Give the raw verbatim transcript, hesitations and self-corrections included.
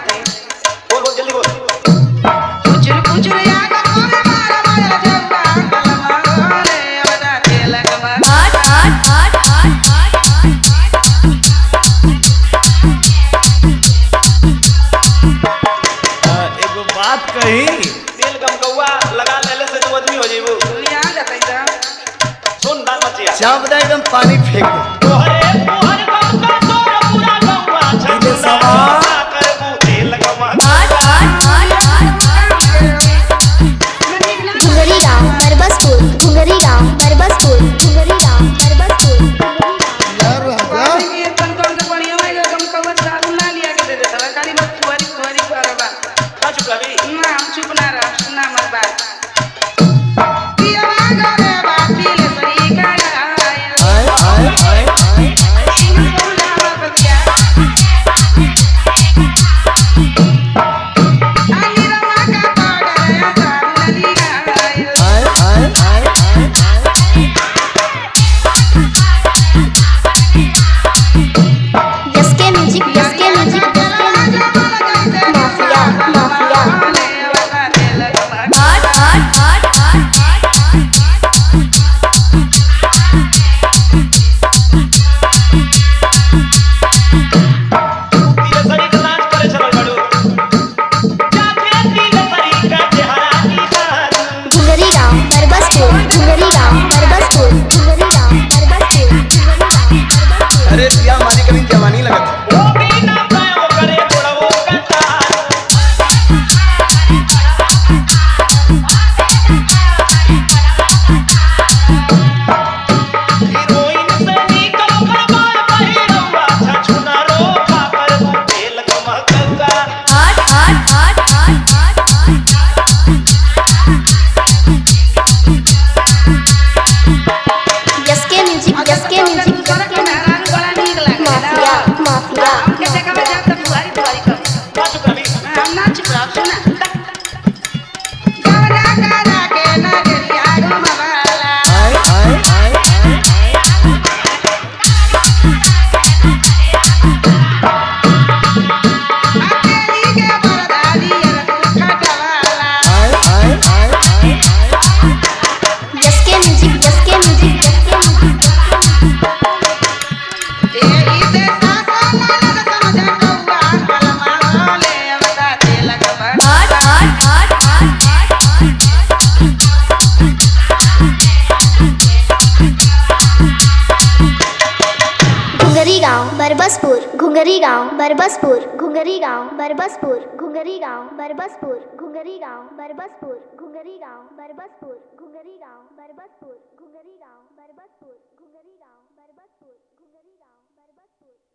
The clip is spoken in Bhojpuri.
जाते बोल बोल जल्दी बोल। कुचुर कुचुर या गमोरे मारा मारा जवा कलमा गोरे बता तेल गमा आठ आठ आठ आठ आठ एगो बात कही तेल गम कौआ लगा लेले से तू आदमी हो जेबू। दुनिया जाते जा सुन बात मचिया चाप दे एकदम पानी फेंक दे तोहरे तोहर गम का तोर पूरा गौवा इने सवाल करबू तेल गम आठ आठ आठ घुंगरी गांव बरबसपुर घुंगरी गांव बरबसपुर घुंगरी गांव बरबसपुर यार राजा ये तन कौन से बढ़िया है गम कवा दारू ना लिया के दे दे साला खाली बस तुआरी तुआरी करबा का चुप रही ना हम चुप ना रह सुना मत बात पिया गोरे बाती ले सही का आए आए आए आए आए आए आए आए यसके म्यूजिक यसके म्यूजिक माफिया माफिया आठ आठ आठ आठ तीर सरी का नाच करे चलल बड़ू जाके तीर सरी का चेहरा की खान घुंगरी गांव बरबसपुर घुंगरी गांव बरबसपुर घुंगरी गांव बरबसपुर अरे पिया मारी कभी जवानी लगत वो भी ना पायो करे बोड़वो कटार हीरोइन से निकल कर बाल पहिरवा छछुना रो खाकर वो तेल गमकगा आठ आठ आठ आठ यसके म्यूजिक यसके म्यूजिक माफिया माफिया का चुप रही आए आए आए आए आए आए आए आए यसके म्यूजिक यसके म्यूजिक यसके म्यूजिक आठ आठ आठ आठ घुंगरी गांव बरबसपुर घुंगरी गांव बरबसपुर घुंगरी गांव बरबसपुर घुंगरी गांव बरबसपुर घुंगरी गांव बरबसपुर घुंगरी गांव बरबसपुर घुंगरी गांव बरबसपुर घुंगरी गांव बरबसपुर घुंगरी गांव बरबसपुर घुंगरी गांव बरबसपुर